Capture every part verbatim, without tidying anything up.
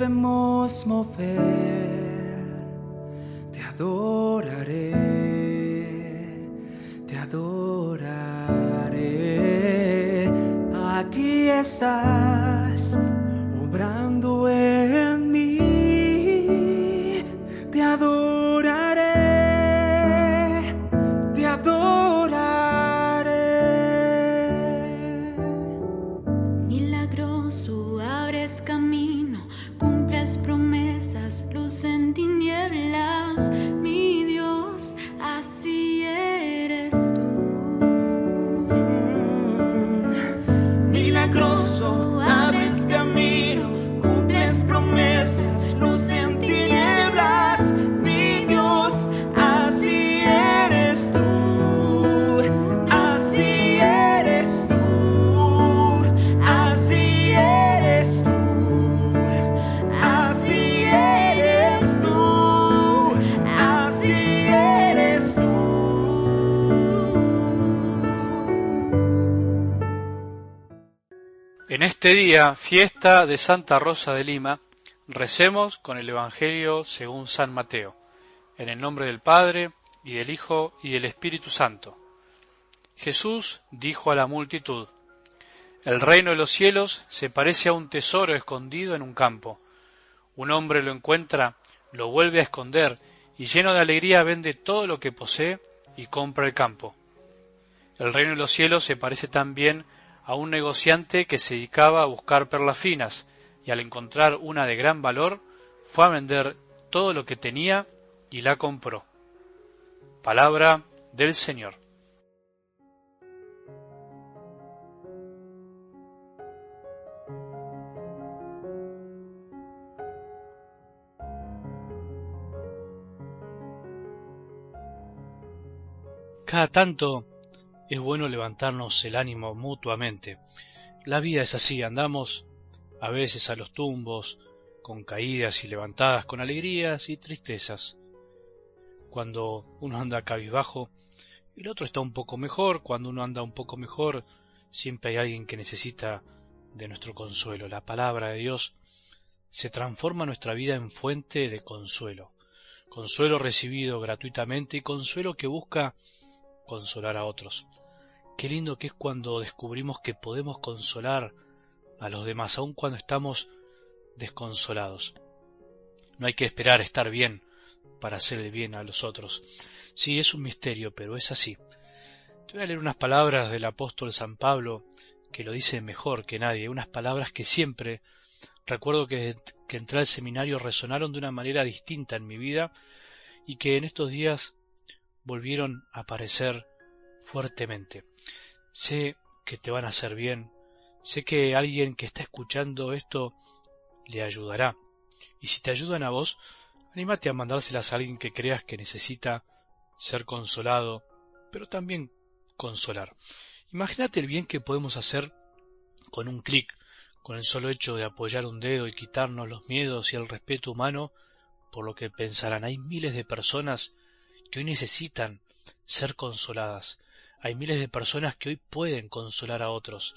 queremos mover, te adoraré, te adoraré. Aquí estás, obrando en mí, te adoraré, te adoraré. Milagroso, abres camino, cumples promesas, luz en tinieblas, mi Dios, así eres tú. Milagroso, abres camino, cumples promesas, luz en tinieblas, mi Dios, así eres tú, así eres tú, así eres tú, así eres tú, así eres tú. En este día, fiesta de Santa Rosa de Lima, recemos con el Evangelio según San Mateo, en el nombre del Padre, y del Hijo, y del Espíritu Santo. Jesús dijo a la multitud: el reino de los cielos se parece a un tesoro escondido en un campo. Un hombre lo encuentra, lo vuelve a esconder, y lleno de alegría vende todo lo que posee y compra el campo. El reino de los cielos se parece también a un negociante que se dedicaba a buscar perlas finas, y al encontrar una de gran valor, fue a vender todo lo que tenía y la compró. Palabra del Señor. Cada tanto es bueno levantarnos el ánimo mutuamente. La vida es así, andamos a veces a los tumbos, con caídas y levantadas, con alegrías y tristezas. Cuando uno anda cabizbajo, el otro está un poco mejor. Cuando uno anda un poco mejor, siempre hay alguien que necesita de nuestro consuelo. La palabra de Dios se transforma nuestra vida en fuente de consuelo. Consuelo recibido gratuitamente y consuelo que busca consolar a otros. Qué lindo que es cuando descubrimos que podemos consolar a los demás, aun cuando estamos desconsolados. No hay que esperar estar bien para hacerle bien a los otros. Sí, es un misterio, pero es así. Te voy a leer unas palabras del apóstol San Pablo, que lo dice mejor que nadie, unas palabras que siempre recuerdo que, que entré al seminario resonaron de una manera distinta en mi vida y que en estos días volvieron a aparecer fuertemente. Sé que te van a hacer bien, sé que alguien que está escuchando esto le ayudará, y si te ayudan a vos, anímate a mandárselas a alguien que creas que necesita ser consolado, pero también consolar. Imagínate el bien que podemos hacer con un clic, con el solo hecho de apoyar un dedo y quitarnos los miedos y el respeto humano por lo que pensarán. Hay miles de personas que hoy necesitan ser consoladas. Hay miles de personas que hoy pueden consolar a otros,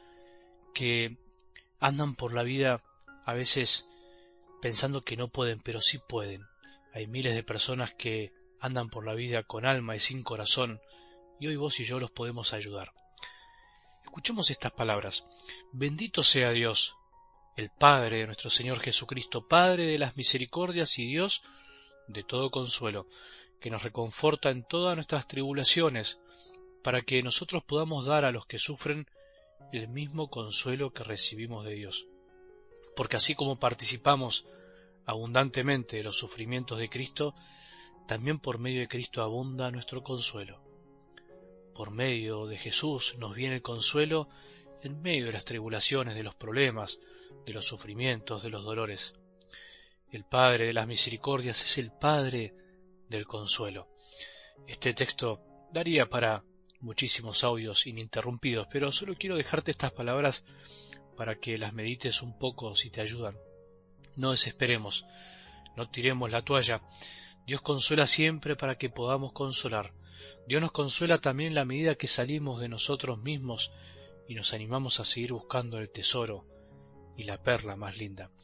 que andan por la vida a veces pensando que no pueden, pero sí pueden. Hay miles de personas que andan por la vida con alma y sin corazón, y hoy vos y yo los podemos ayudar. Escuchemos estas palabras. Bendito sea Dios, el Padre de nuestro Señor Jesucristo, Padre de las misericordias y Dios de todo consuelo, que nos reconforta en todas nuestras tribulaciones, para que nosotros podamos dar a los que sufren el mismo consuelo que recibimos de Dios. Porque así como participamos abundantemente de los sufrimientos de Cristo, también por medio de Cristo abunda nuestro consuelo. Por medio de Jesús nos viene el consuelo en medio de las tribulaciones, de los problemas, de los sufrimientos, de los dolores. El Padre de las misericordias es el Padre del consuelo. Este texto daría para muchísimos audios ininterrumpidos, pero solo quiero dejarte estas palabras para que las medites un poco si te ayudan. No desesperemos, no tiremos la toalla. Dios consuela siempre para que podamos consolar. Dios nos consuela también en la medida que salimos de nosotros mismos y nos animamos a seguir buscando el tesoro y la perla más linda.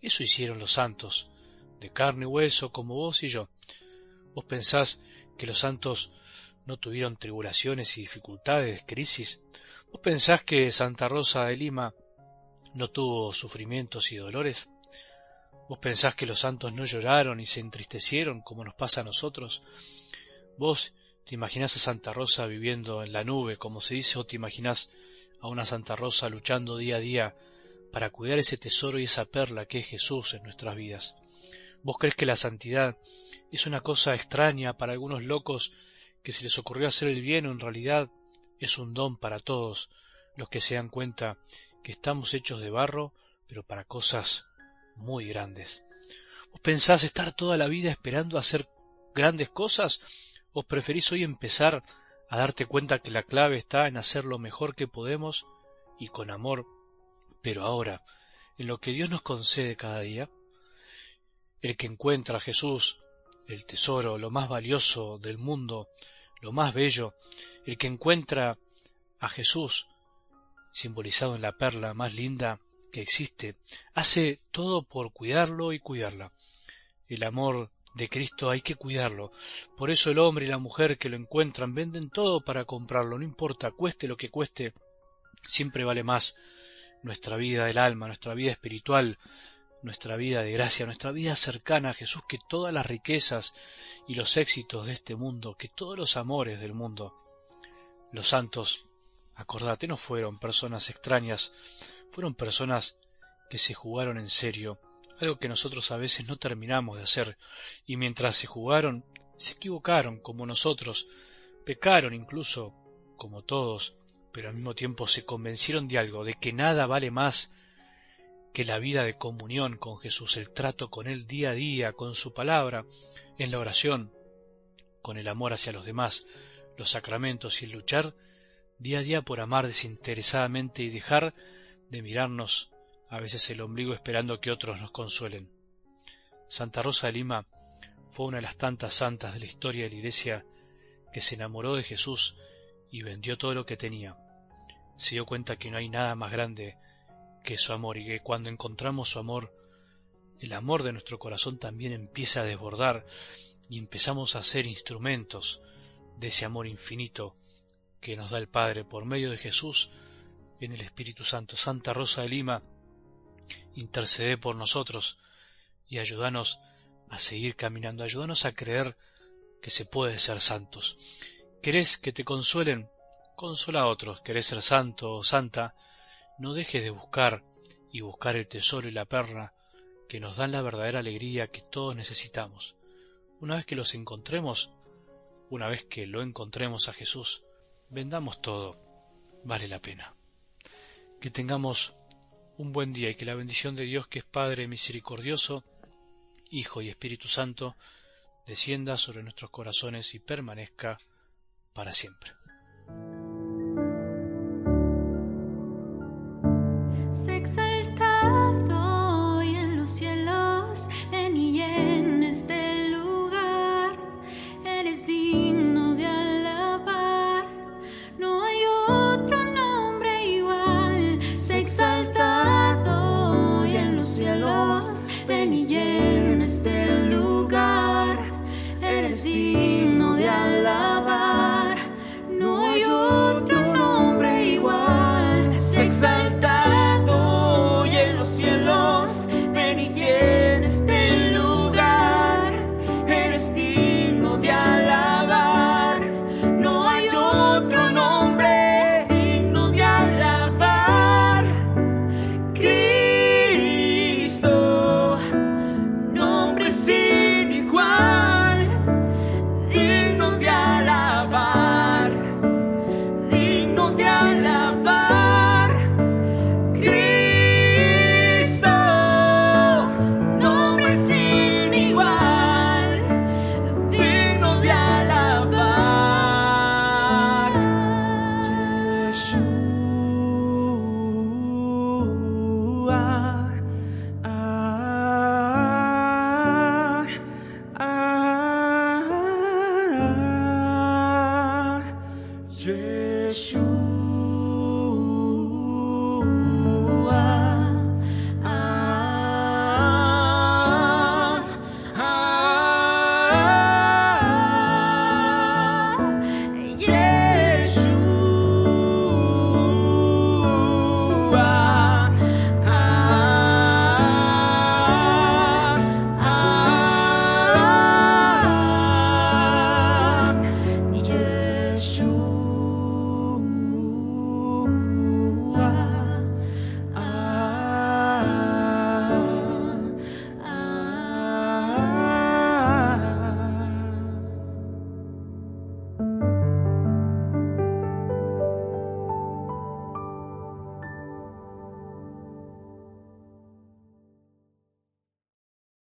Eso hicieron los santos, de carne y hueso como vos y yo. ¿Vos pensás que los santos no tuvieron tribulaciones y dificultades, crisis? ¿Vos pensás que Santa Rosa de Lima no tuvo sufrimientos y dolores? ¿Vos pensás que los santos no lloraron y se entristecieron como nos pasa a nosotros? ¿Vos te imaginás a Santa Rosa viviendo en la nube, como se dice, o te imaginás a una Santa Rosa luchando día a día para cuidar ese tesoro y esa perla que es Jesús en nuestras vidas? ¿Vos creés que la santidad es una cosa extraña para algunos locos que se les ocurrió hacer el bien, o en realidad es un don para todos los que se dan cuenta que estamos hechos de barro, pero para cosas muy grandes? ¿Vos pensás estar toda la vida esperando a hacer grandes cosas, o preferís hoy empezar a darte cuenta que la clave está en hacer lo mejor que podemos y con amor, pero ahora, en lo que Dios nos concede cada día? El que encuentra a Jesús, el tesoro, lo más valioso del mundo, lo más bello, el que encuentra a Jesús, simbolizado en la perla más linda que existe, hace todo por cuidarlo y cuidarla. El amor de Cristo hay que cuidarlo. Por eso el hombre y la mujer que lo encuentran venden todo para comprarlo, no importa, cueste lo que cueste, siempre vale más nuestra vida del alma, nuestra vida espiritual, nuestra vida de gracia, nuestra vida cercana a Jesús, que todas las riquezas y los éxitos de este mundo, que todos los amores del mundo. Los santos, acordate, no fueron personas extrañas, fueron personas que se jugaron en serio, algo que nosotros a veces no terminamos de hacer, y mientras se jugaron, se equivocaron como nosotros, pecaron incluso como todos, pero al mismo tiempo se convencieron de algo, de que nada vale más que la vida de comunión con Jesús, el trato con Él día a día, con su palabra, en la oración, con el amor hacia los demás, los sacramentos y el luchar día a día por amar desinteresadamente y dejar de mirarnos a veces el ombligo esperando que otros nos consuelen. Santa Rosa de Lima fue una de las tantas santas de la historia de la Iglesia que se enamoró de Jesús y vendió todo lo que tenía. Se dio cuenta que no hay nada más grande que su amor, y que cuando encontramos su amor, el amor de nuestro corazón también empieza a desbordar y empezamos a ser instrumentos de ese amor infinito que nos da el Padre por medio de Jesús en el Espíritu Santo. Santa Rosa de Lima, intercede por nosotros y ayúdanos a seguir caminando, ayúdanos a creer que se puede ser santos. ¿Querés que te consuelen? Consola a otros. ¿Querés ser santo o santa? No dejes de buscar y buscar el tesoro y la perla que nos dan la verdadera alegría que todos necesitamos. Una vez que los encontremos, una vez que lo encontremos a Jesús, vendamos todo, vale la pena. Que tengamos un buen día y que la bendición de Dios, que es Padre misericordioso, Hijo y Espíritu Santo, descienda sobre nuestros corazones y permanezca para siempre.